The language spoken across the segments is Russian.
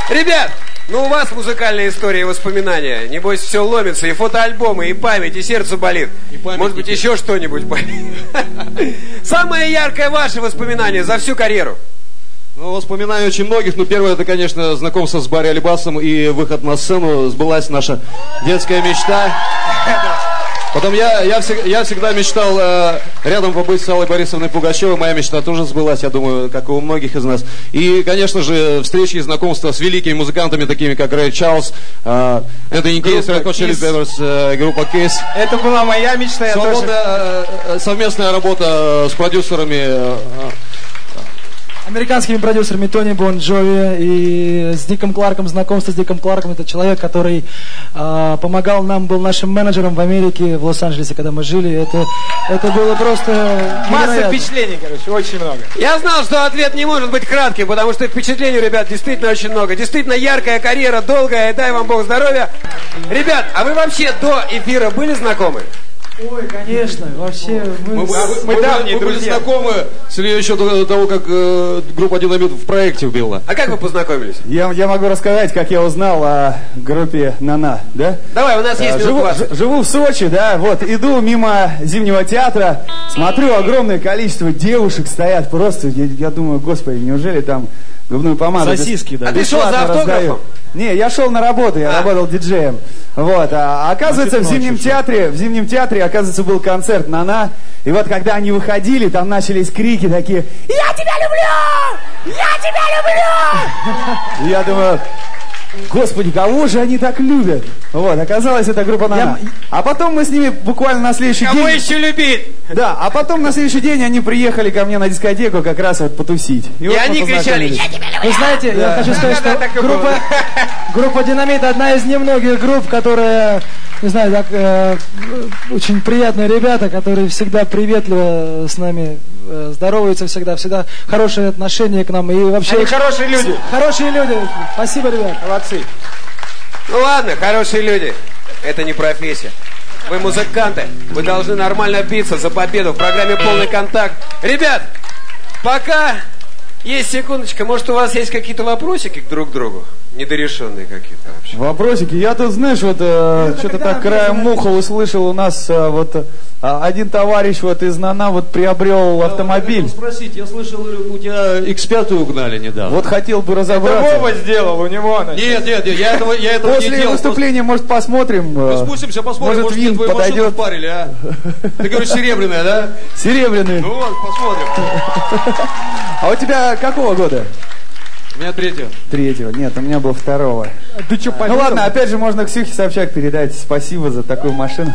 Ребят, ну у вас музыкальная история и воспоминания. Небось, все ломится, и фотоальбомы, и память, и сердце болит. Может быть, еще что-нибудь болит. Самое яркое ваше воспоминание за всю карьеру? Ну, воспоминания очень многих. Ну, первое, это, конечно, знакомство с Барри Алибасом и выход на сцену. Сбылась наша детская мечта. Потом я всегда мечтал рядом побыть с Аллой Борисовной Пугачевой. Моя мечта тоже сбылась, я думаю, как и у многих из нас. И, конечно же, встречи и знакомства с великими музыкантами, такими как Рэй Чарльз, Энтони Кейс, Red Hot Chili Peppers, группа Kiss. Это была моя мечта. Совместная работа с продюсерами. Американскими продюсерами Тони Бон Джови и с Диком Кларком. Знакомство с Диком Кларком — это человек, который помогал нам, был нашим менеджером в Америке, в Лос-Анджелесе, когда мы жили. Это было просто масса впечатлений, короче, очень много. Я знал, что ответ не может быть кратким, потому что впечатлений, ребят, действительно очень много. Действительно яркая карьера, долгая, и дай вам Бог здоровья. Ребят, а вы вообще до эфира были знакомы? Ой, конечно, вообще мы давние друзья. Были знакомы еще до того, как группа «Динамит» в проекте убила. А как вы познакомились? Я могу рассказать, как я узнал о группе «Нана», да? Давай, у нас есть минут 20. Живу в Сочи, да, вот, иду мимо Зимнего театра, смотрю, огромное количество девушек стоят, просто, я думаю, господи, неужели там губную помаду? Сосиски, да. А ты шел за автографом? Не, я шел на работу, я работал диджеем. Вот, а оказывается, в Зимнем театре, оказывается, был концерт «Нана». И вот, когда они выходили, там начались крики такие: «Я тебя люблю! Я тебя люблю!» И я думаю: господи, кого же они так любят? Вот, оказалось, это группа «Нана». А потом мы с ними буквально на следующий день... Кого еще любить? Да, а потом на следующий день они приехали ко мне на дискотеку как раз вот потусить. И вот они кричали: «Я тебя люблю!» Вы знаете, я хочу сказать, что группа «Динамит» одна из немногих групп, которая, не знаю, так, очень приятные ребята, которые всегда приветливо с нами здороваются, всегда хорошие отношения к нам. И вообще они хорошие люди. Хорошие люди. Спасибо, ребят. Молодцы. Ну ладно, хорошие люди. Это не профессия. Вы музыканты. Вы должны нормально биться за победу в программе «Полный контакт». Ребят, пока есть секундочка, может, у вас есть какие-то вопросики друг к другу? Недорешенные какие-то вообще. Вопросики. Я тут, знаешь, вот что-то так краем уха услышал, у нас один товарищ вот из «Нана» вот приобрел автомобиль. Спросить, я слышал, у тебя X5 угнали недавно. Вот хотел бы разобраться. Это Вова сделал, у него она. Нет, я этого не делал. После выступления, может, посмотрим. Мы спустимся, посмотрим, может Вин твою подойдет. машину впарили, а? Ты говоришь, серебряная, да? Серебряный. Ну вот, посмотрим. А у тебя какого года? У меня 3-го. 3-го. Нет, у меня был 2-го. Ты что, Ну ладно, опять же, можно Ксюхе Собчак передать спасибо за такую машину.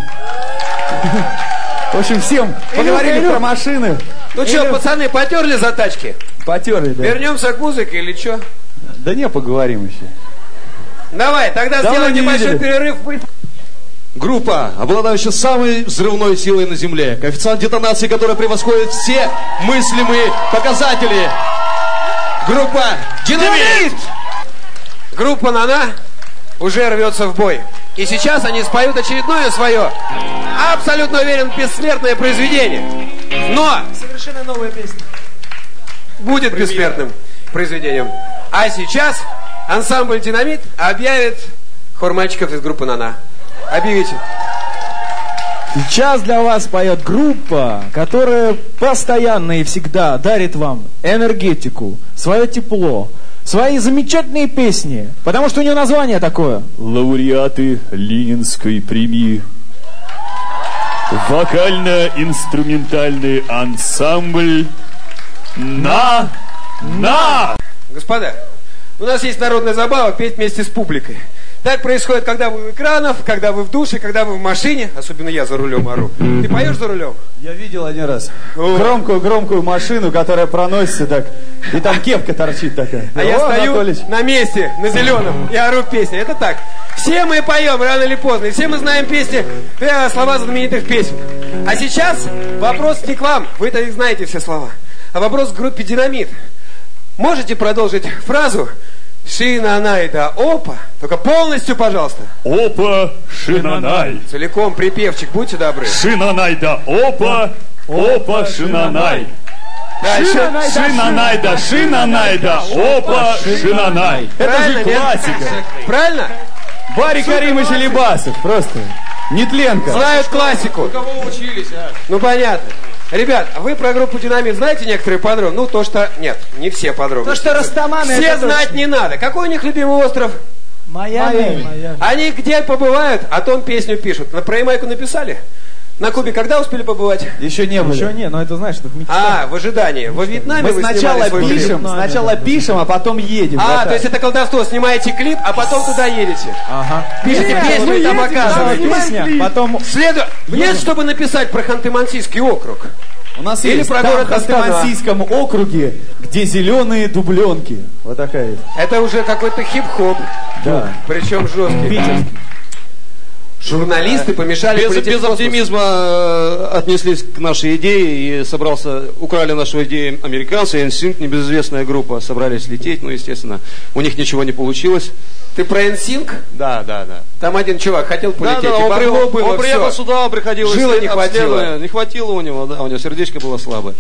В общем, всем поговорили про машины. Ну что, пацаны, потерли за тачки? Потерли, да. Вернемся к музыке или что? Да не, поговорим еще. Давай, тогда сделаем небольшой перерыв. Группа, обладающая самой взрывной силой на Земле. Коэффициент детонации, которая превосходит все мыслимые показатели. Группа «Динамит». Группа «Нана» уже рвется в бой. И сейчас они споют очередное свое, абсолютно уверен, бессмертное произведение. Но совершенно новая песня будет бессмертным произведением. А сейчас ансамбль «Динамит» объявит хор мальчиков из группы «Нана». Объявите. Сейчас для вас поет группа, которая постоянно и всегда дарит вам энергетику, свое тепло, свои замечательные песни, потому что у нее название такое: лауреаты Ленинской премии. Вокально-инструментальный ансамбль «На». Господа, у нас есть народная забава петь вместе с публикой. Так происходит, когда вы у экранов, когда вы в душе, когда вы в машине. Особенно я за рулем ору. Ты поешь за рулем? Я видел один раз громкую машину, которая проносится так, и там кепка торчит такая. А я стою на месте, на зеленом, и ору песни. Это так. Все мы поем рано или поздно, и все мы знаем песни, слова знаменитых песен. А сейчас вопрос не к вам, вы-то их знаете все слова, а вопрос к группе «Динамит». Можете продолжить фразу «Шинанай да опа»? Только полностью, пожалуйста. Опа, шинанай. Целиком припевчик, будьте добры. Шинанай да опа, опа, шинанай. Шинанайда, шинанайда, опа, шинанай. Это же классика. Правильно? Барри Каримович Алибасов, просто. Нетленко. Знают классику. У кого вы учились, а? Ну понятно. Ребят, вы про группу «Динамит» знаете некоторые подробности? Ну, то, что... Нет, не все подробности. То, что Растаманы... Все знать не надо. Какой у них любимый остров? Майами. Они где побывают, о том песню пишут. Про Ямайку написали? На Кубе когда успели побывать? Еще не были. Еще не, но это знаешь, что мечта. В ожидании. Во Вьетнаме Мы вы сначала снимали свой клип? пишем, а потом едем. Вот то так. есть это колдовство. Снимаете клип, а потом туда едете. Ага. Пишите песню и там показываете. Песня, потом... Нет, чтобы написать про Ханты-Мансийский округ. У нас Или есть про там город в Ханты-Мансийском округе, где зеленые дубленки. Вот такая есть. Это уже какой-то хип-хоп. Да. Причем жесткий. Питерский. Журналисты помешали Без полететь в космос. оптимизма отнеслись к нашей идее и украли нашу идею американцы, NSYNC, небезызвестная группа, собрались лететь, естественно, у них ничего не получилось. Ты про NSYNC? Да. Там один чувак хотел полететь, он приехал всё. сюда, приходил Жилы не хватило. Не хватило у него сердечко было слабое.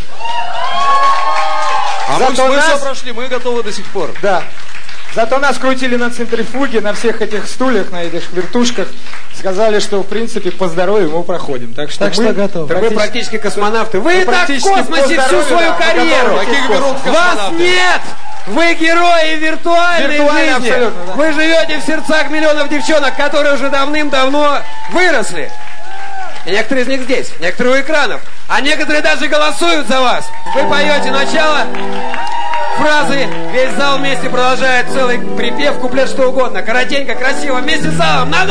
А мы все прошли, мы готовы до сих пор. Да. Зато нас крутили на центрифуге, на всех этих стульях, на этих вертушках. Сказали, что, в принципе, по здоровью мы проходим. Так что мы готовы. Так вы практически космонавты. Вы так в космосе всю свою карьеру. Вас нет! Вы герои виртуальной жизни. Абсолютно, да. Вы живете в сердцах миллионов девчонок, которые уже давным-давно выросли. И некоторые из них здесь, некоторые у экранов. А некоторые даже голосуют за вас. Вы поете начало фразы, весь зал вместе продолжает целый припев, куплет, что угодно. Коротенько, красиво, вместе с залом. Надо!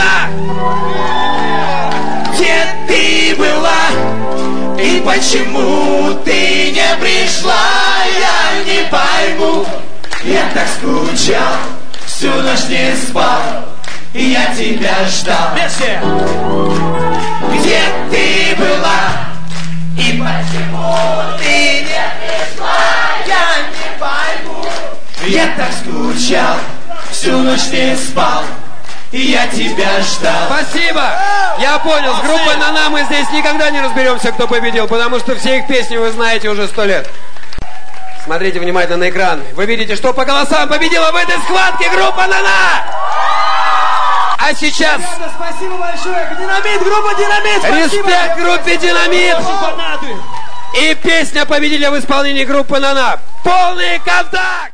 Где ты была и почему ты не пришла, я не пойму. Я так скучал, всю ночь не спал, и я тебя ждал. Где ты была и почему ты не пришла, я не пойму. Я так скучал, всю ночь не спал, и я тебя ждал. Спасибо! Я понял, с группой «Нана» мы здесь никогда не разберемся, кто победил, потому что все их песни вы знаете уже 100 лет. Смотрите внимательно на экран. Вы видите, что по голосам победила в этой схватке группа «Нана». А сейчас... Ребята, спасибо большое. Динамит, группа «Динамит». Респект группе «Динамит». И песня победителя в исполнении группы «Нана». Полный контакт!